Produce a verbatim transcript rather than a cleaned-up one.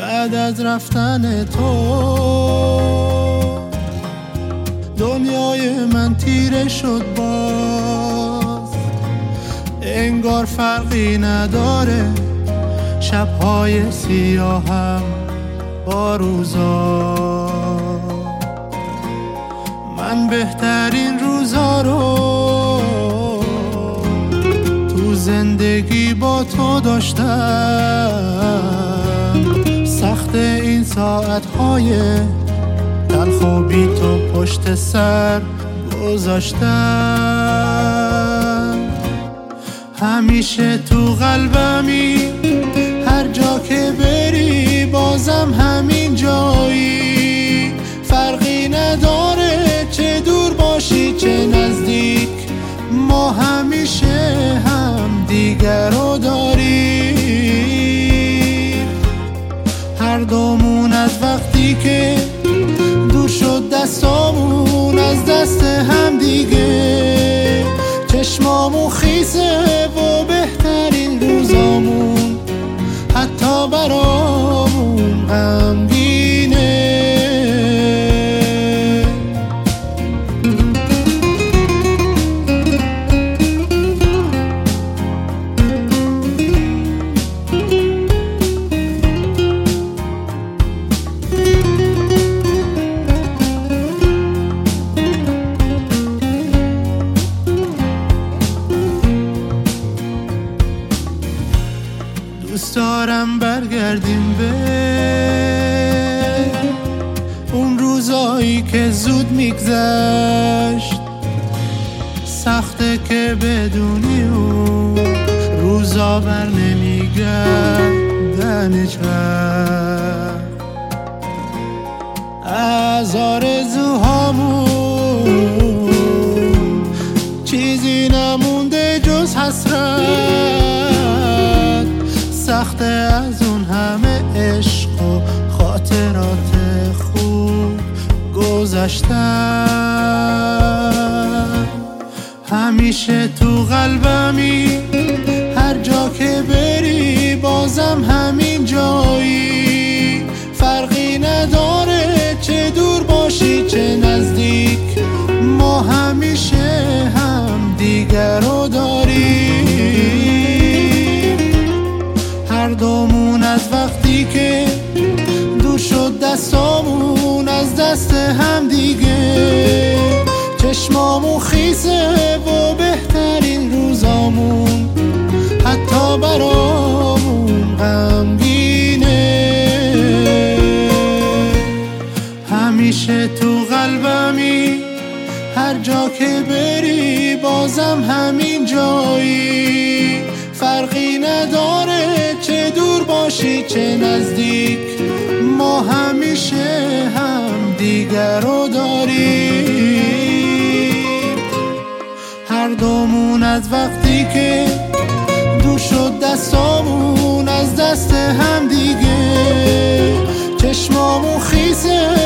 بعد از رفتن تو دنیای من تیره شد باز، انگار فرقی نداره شبهای سیاهم با روزا. من بهترین روزا رو تو زندگی با تو داشتم، سخت این ساعتهای تلخ و بی تو پشت سر گذاشتم. همیشه تو قلبمی، هر جا که بری بازم همین جایی، فرقی نداره چه دور باشی چه نزدیک، ما همیشه هم دیگر رو داریم. هر دومون از وقتی که دور شد دستامون از دست هم دیگه، چشمامون خیسه و بهترین روزامون حتی برامون غمگینه. دوست دارم برگردیم به اون روزایی که زود میگذشت، سخته که بدونی اون روزا بر نمیگردن هیچ وقت. از آرزوهامون چیزی نمونده جز حسرت، سخته از اون همه عشق و خاطرات خوب گذشتم. همیشه تو قلبمی، هر جا که بری بازم همین جایی، فرقی نداره چه دور باشی چه نزدیک، ما همیشه هم دیگر رو داریم. هر دومون از وقتی که دور شد دستامون از دست هم دیگه، چشمامون خیسه و بهترین روزامون حتی برامون غمگینه. همیشه تو قلبمی، هر جا که بری بازم همین جایی، فرقی نداره چه دور باشی چه نزدیک، ما همیشه هم دیگر رو داریم. هر دومون از وقتی که دور شد دستامون از دست هم دیگه، چشمامون خیسه